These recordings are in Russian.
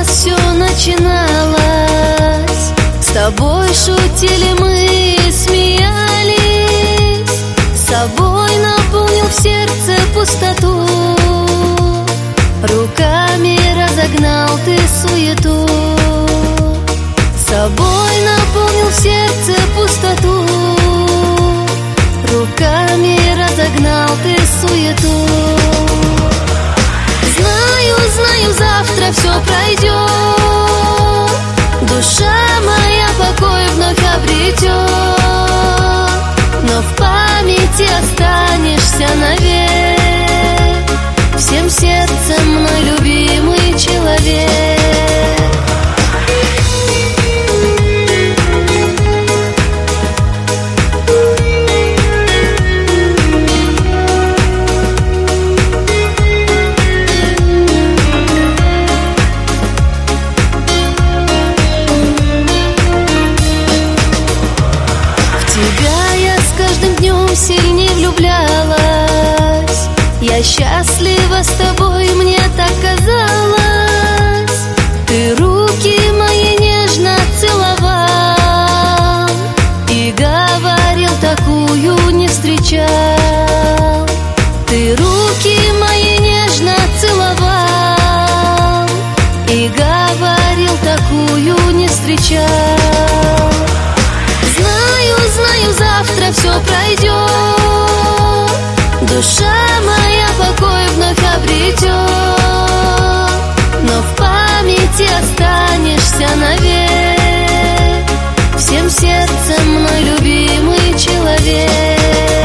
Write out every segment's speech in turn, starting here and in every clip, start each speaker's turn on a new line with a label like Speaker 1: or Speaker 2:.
Speaker 1: нас все начиналось. С тобой шутили мы, смеялись. С собой наполнил в сердце пустоту. Руками разогнал ты суету. С собой наполнил в сердце пустоту. Руками разогнал ты суету. Знаю, знаю, завтра все пройдет. Душа моя покой вновь обретет. Но в памяти останешься навек. Всем сердцем мной любимый человек. Сильнее влюблялась. Я счастлива с тобой, мне так казалось. Ты руки мои нежно целовал и говорил, такую не встречал. Ты руки мои нежно целовал и говорил, такую не встречал. Знаю, завтра все пройдет. Душа моя покой вновь обретет. Но в памяти останешься навек. Всем сердцем мной любимый человек.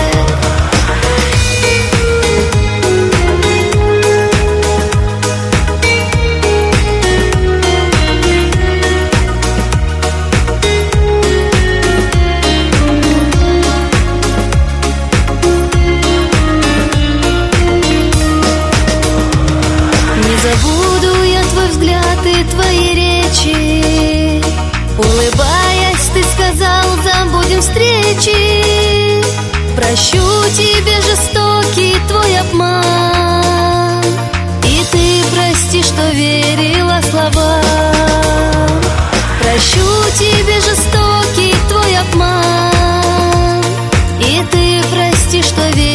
Speaker 1: Забуду я твой взгляд и твои речи. Улыбаясь, ты сказал, забудем встречи. Прощу тебе жестокий твой обман. И ты прости, что верила словам. Прощу тебе жестокий твой обман. И ты прости, что верила.